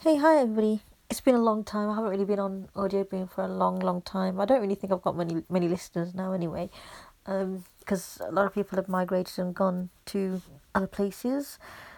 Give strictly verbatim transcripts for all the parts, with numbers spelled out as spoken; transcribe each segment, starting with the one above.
Hey, hi everybody. It's been a long time. I haven't really been on Audio Boom for a long, long time. I don't really think I've got many many listeners now anyway, um, because a lot of people have migrated and gone to other places,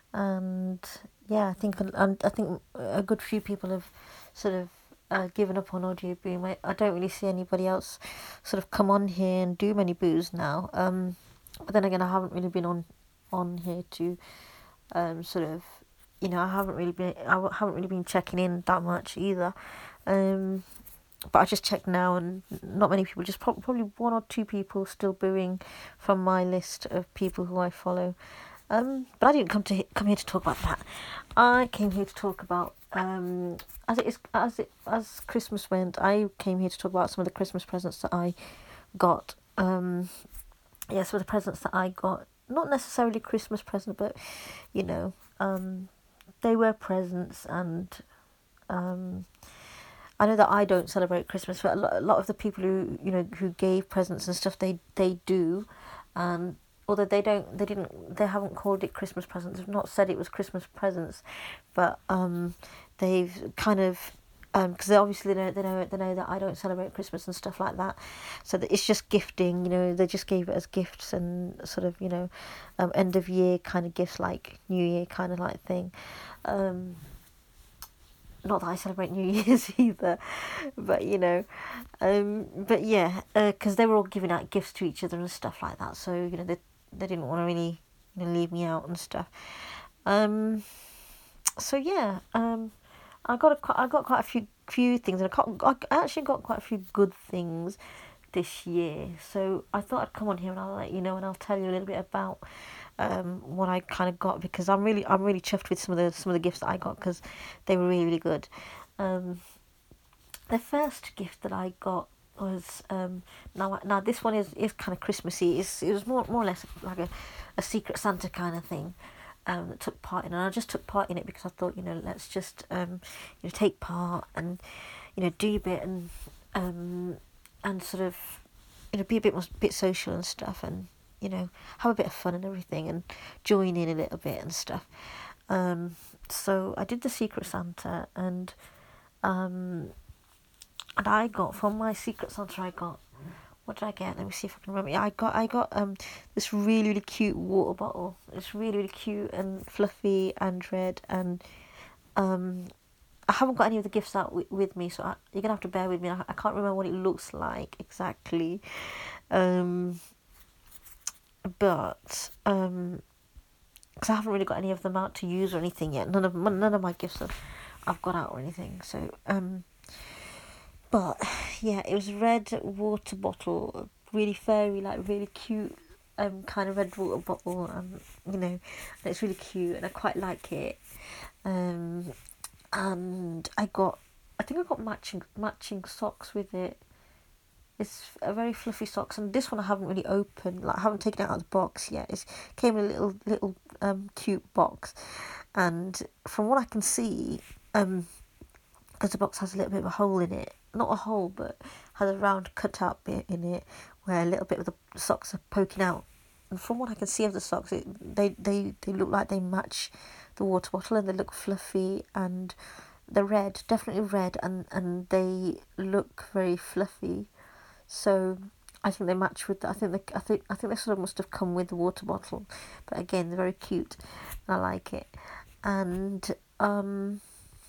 and yeah, I think and I think a good few people have sort of uh, given up on Audio Boom. I, I don't really see anybody else sort of come on here and do many boos now. Um, but then again, I haven't really been on on here to um, sort of, you know, I haven't really been, I haven't really been checking in that much either. Um, but I just checked now, and not many people, just probably one or two people still booing from my list of people who I follow. Um, but I didn't come to come here to talk about that. I came here to talk about um, as it is as it as Christmas went. I came here to talk about some of the Christmas presents that I got. Um, yeah, some of the presents that I got. Not necessarily Christmas present, but you know, um, they were presents, and um, I know that I don't celebrate Christmas, but a lot, a lot of the people who you know who gave presents and stuff, they they do, and although they don't, they didn't, they haven't called it Christmas presents. They've not said it was Christmas presents, but um, they've kind of. Because um, obviously they know, they know they know that I don't celebrate Christmas and stuff like that, so that it's just gifting. You know, they just gave it as gifts and sort of you know, um, end of year kind of gifts, like New Year kind of like thing. Um, not that I celebrate New Year's either, but you know, um, but yeah, because uh, they were all giving out gifts to each other and stuff like that. So you know, they they didn't want to really you know leave me out and stuff. Um, so yeah, um, I got a, I got quite a few few things, and I, got, I actually got quite a few good things this year. So I thought I'd come on here and I'll let you know, and I'll tell you a little bit about um, what I kind of got, because I'm really I'm really chuffed with some of the some of the gifts that I got, because they were really really good. Um, the first gift that I got was um, now now this one is, is kind of Christmassy. It's, it was more more or less like a, a Secret Santa kind of thing. Um, that took part in, and I just took part in it because I thought, you know, let's just um, you know take part and you know do your bit, and um, and sort of you know be a bit more bit social and stuff, and you know have a bit of fun and everything, and join in a little bit and stuff. Um, so I did the Secret Santa, and um, and I got from my Secret Santa, I got, what did I get? Let me see if I can remember. Yeah, I got I got um this really really cute water bottle. It's really really cute and fluffy and red, and um I haven't got any of the gifts out w- with me, so I, you're gonna have to bear with me. I, I can't remember what it looks like exactly, um, but um, because I haven't really got any of them out to use or anything yet. None of none of my gifts have I've got out or anything. So um, but yeah, it was a red water bottle, really fairy, like really cute, um, kind of red water bottle, and you know, and it's really cute, and I quite like it. Um, and I got, I think I got matching matching socks with it. It's a very fluffy socks, and this one I haven't really opened. Like I haven't taken it out of the box yet. It came in a little little um cute box, and from what I can see, um, because the box has a little bit of a hole in it. Not a hole, but has a round cut-out bit in it where a little bit of the socks are poking out. And from what I can see of the socks, it, they, they, they look like they match the water bottle, and they look fluffy, and they're red, definitely red, and, and they look very fluffy. So I think they match with. The, I think they. I think. I think they sort of must have come with the water bottle, but again, they're very cute, and I like it. And um,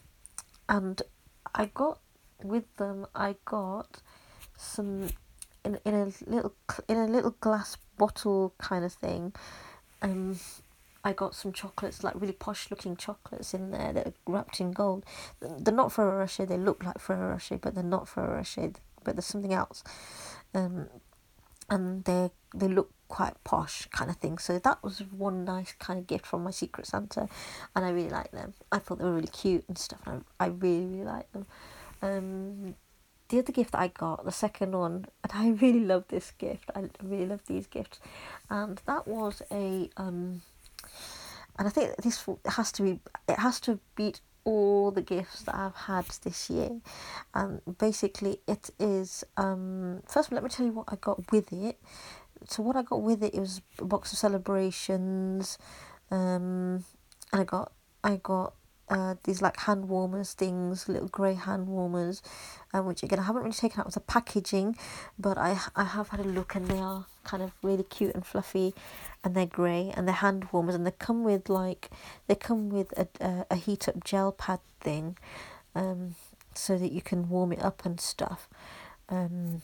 and I got with them. I got some in in a little in a little glass bottle kind of thing. Um, I got some chocolates, like really posh looking chocolates in there that are wrapped in gold. They're not Ferrero Rocher. They look like Ferrero Rocher, but they're not Ferrero Rocher. But there's something else. Um, and they they look quite posh kind of thing. So that was one nice kind of gift from my Secret Santa, and I really like them. I thought they were really cute and stuff. And I I really really like them. Um, the other gift that I got, the second one, and I really love this gift. I really love these gifts, and that was a um, and I think this has to be it has to beat all the gifts that I've had this year. And basically, it is um. First of all, let me tell you what I got with it. So what I got with it, it was a box of celebrations, um, and I got I got uh, these like hand warmers things, little grey hand warmers, um, which again I haven't really taken out of the packaging, but I I have had a look and they are kind of really cute and fluffy, and they're grey and they're hand warmers, and they come with like they come with a a, a heat up gel pad thing, um, so that you can warm it up and stuff. Um,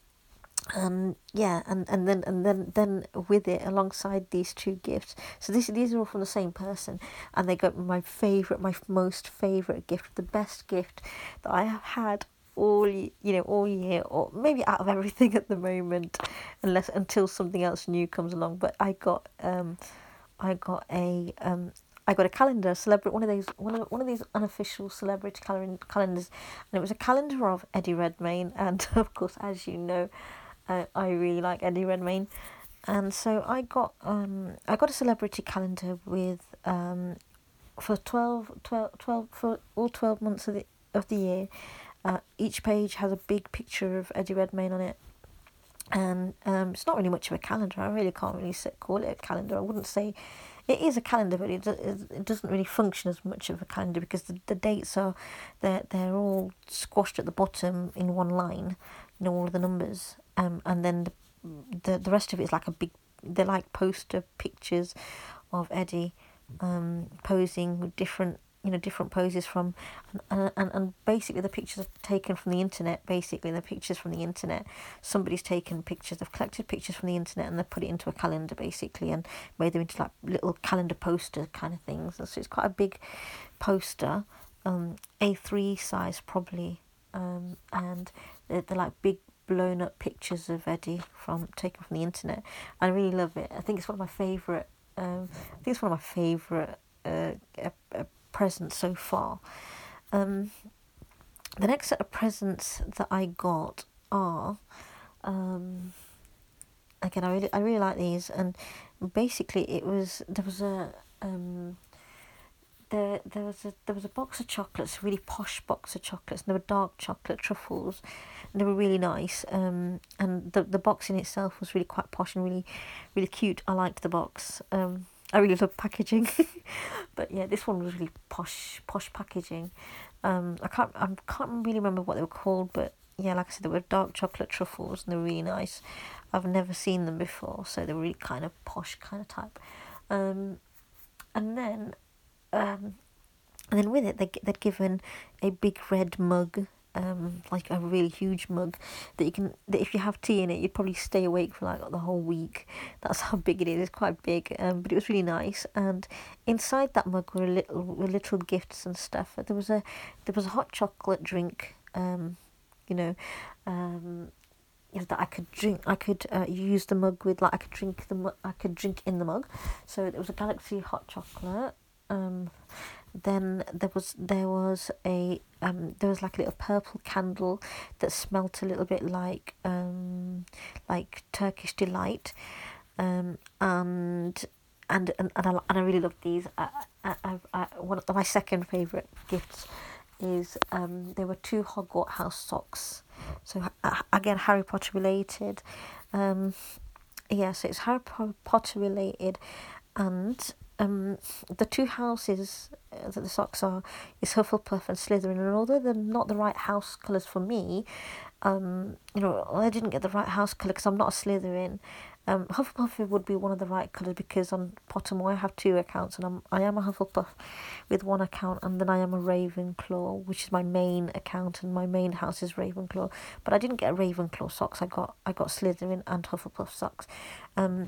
and yeah, and, and then and then then with it alongside these two gifts, so this these are all from the same person, and they got my favorite, my most favorite gift, the best gift that I have had all you know all year, or maybe out of everything at the moment, unless until something else new comes along. But I got um I got a um I got a calendar, celebrate one of these one of one of these unofficial celebrity calendar, calendars, and it was a calendar of Eddie Redmayne, and of course, as you know, uh, I really like Eddie Redmayne, and so I got um I got a celebrity calendar with um for twelve, twelve, twelve for all twelve months of the of the year. Uh, each page has a big picture of Eddie Redmayne on it, and um, it's not really much of a calendar. I really can't really sit, call it a calendar. I wouldn't say it is a calendar, but it, do, it doesn't really function as much of a calendar because the, the dates are they're they're all squashed at the bottom in one line, you know, all of the numbers, um, and then the, the the rest of it is like a big, they're like poster pictures of Eddie, um, posing with different you know different poses from, and, and and basically the pictures are taken from the internet. Basically, the pictures from the internet. Somebody's taken pictures. They've collected pictures from the internet and they put it into a calendar basically, and made them into like little calendar poster kind of things. And so it's quite a big poster, um, A three size probably, um, and they're, they're like big blown up pictures of Eddie from taken from the internet. I really love it. I think it's one of my favourite. Um, I think it's one of my favourite uh, uh, uh, presents so far. Um, the next set of presents that I got are, um, again, I really I really like these, and basically it was there was a um, there there was a there was a box of chocolates, a really posh box of chocolates, and they were dark chocolate truffles, and they were really nice. Um, and the the box in itself was really quite posh and really, really cute. I liked the box. Um, I really love packaging, but yeah, this one was really posh, posh packaging. Um, I can't, I can't really remember what they were called, but yeah, like I said, they were dark chocolate truffles, and they're really nice. I've never seen them before, so they're really kind of posh kind of type. Um, and then, um, and then with it, they they'd given a big red mug. Um, like a really huge mug that you can, that if you have tea in it, you'd probably stay awake for like the whole week. That's how big it is. It's quite big, um, but it was really nice. And inside that mug were little were little gifts and stuff. There was a there was a hot chocolate drink, um, you know, um, you know, that I could drink. I could uh, use the mug with, like I could drink the mu- I could drink in the mug. So there was a Galaxy hot chocolate. Um, then there was there was a um there was like a little purple candle that smelt a little bit like um like Turkish delight, um and and and and I, and I really loved these. I, I, I, I one of my second favorite gifts is um there were two Hogwarts house socks, so uh, again Harry Potter related. Um, yeah, so it's Harry Potter related, and um, the two houses uh, that the socks are is Hufflepuff and Slytherin, and although they're not the right house colours for me, um, you know, I didn't get the right house colour because I'm not a Slytherin. Um, Hufflepuff would be one of the right colours because on Pottermore I have two accounts, and I'm I am a Hufflepuff with one account, and then I am a Ravenclaw, which is my main account, and my main house is Ravenclaw. But I didn't get Ravenclaw socks. I got I got Slytherin and Hufflepuff socks. Um,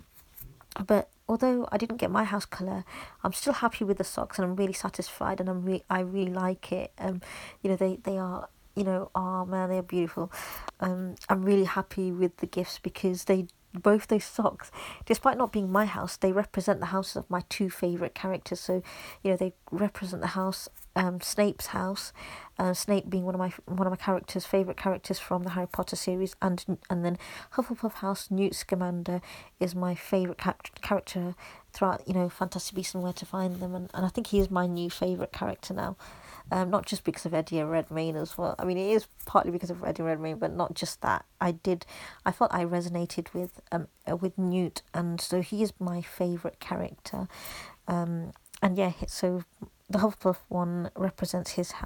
but although I didn't get my house colour, I'm still happy with the socks, and I'm really satisfied, and I'm re- I really like it. Um, you know, they, they are, you know, oh man, they're beautiful. Um, I'm really happy with the gifts because they, both those socks, despite not being my house, they represent the houses of my two favourite characters. So, you know, they represent the house, um, Snape's house, uh, Snape being one of my one of my characters, favourite characters from the Harry Potter series, and and then Hufflepuff House, Newt Scamander is my favourite ca- character throughout, you know, Fantastic Beasts and Where to Find Them, and, and I think he is my new favourite character now. Um, not just because of Eddie Redmayne as well. I mean, it is partly because of Eddie Redmayne, but not just that. I did, I felt I resonated with um with Newt, and so he is my favourite character. Um, and yeah, so the Hufflepuff one represents his